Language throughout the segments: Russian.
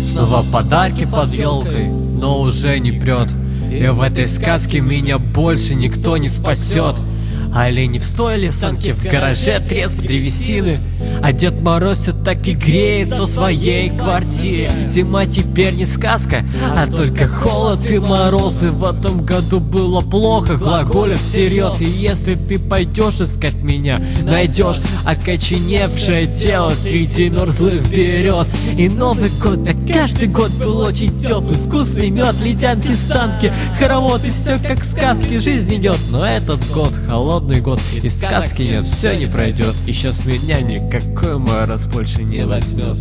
Снова подарки под елкой, но уже не прет. И в этой сказке меня больше никто не спасет. Олени в стойле, санки в гараже, треск древесины, а Дед Мороз все так и греется в своей квартире. Зима теперь не сказка, а только холод и морозы. В этом году было плохо, глаголят всерьез. И если ты пойдешь искать меня, найдешь окоченевшее тело среди мерзлых берез. И Новый год, да каждый год был очень теплый, вкусный мед, ледянки, санки, хоровод, и все как в сказке, жизнь идет. Но этот год холодный год, и сказки нет, все не пройдет. И сейчас меня никакой мороз больше не возьмет.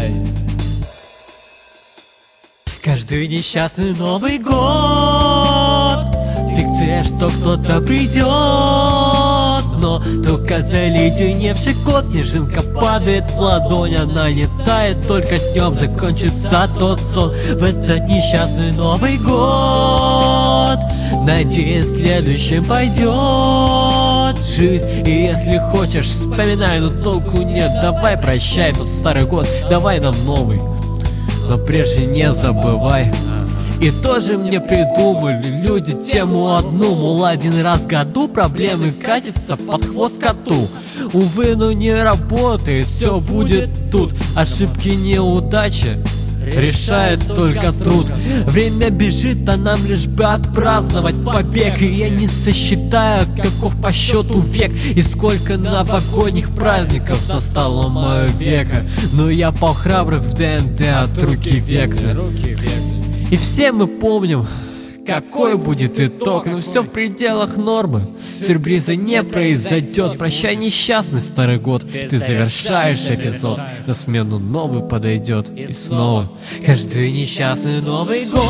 Каждый несчастный Новый год фикция, что кто-то придет, но только заледеневший год. Снежинка падает в ладонь, она не тает, только днем закончится тот сон. В этот несчастный Новый год, надеюсь, в следующем пойдет жизнь. И если хочешь, вспоминай, но толку нет. Давай прощай тот старый год, давай нам новый, но прежде не забывай. И тоже мне придумали люди тему одну, мол, один раз в году проблемы катятся под хвост коту. Увы, но не работает, все будет тут. Ошибки, неудачи решает только труд. Время бежит, а нам лишь бы отпраздновать побег. И я не сосчитаю, каков по счету век и сколько новогодних праздников застало мое века. Но я пал храбрых в ДНД от руки Вектора. И все мы помним, какой будет итог, но все в пределах нормы. Сюрприза не произойдет. Прощай, несчастный старый год, ты завершаешь эпизод, на смену новый подойдет. И снова каждый несчастный Новый год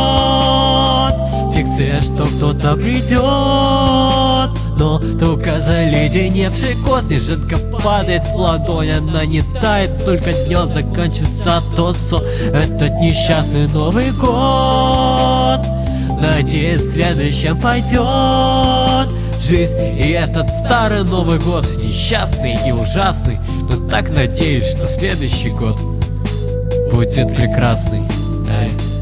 фикция, что кто-то придет, но только заледеневший год. Снежинка падает в ладонь, она не тает, только днем заканчивается тот сон. Этот несчастный Новый год, надеюсь, в следующем пойдет жизнь. И этот старый Новый год несчастный и ужасный, но так надеюсь, что следующий год будет прекрасный.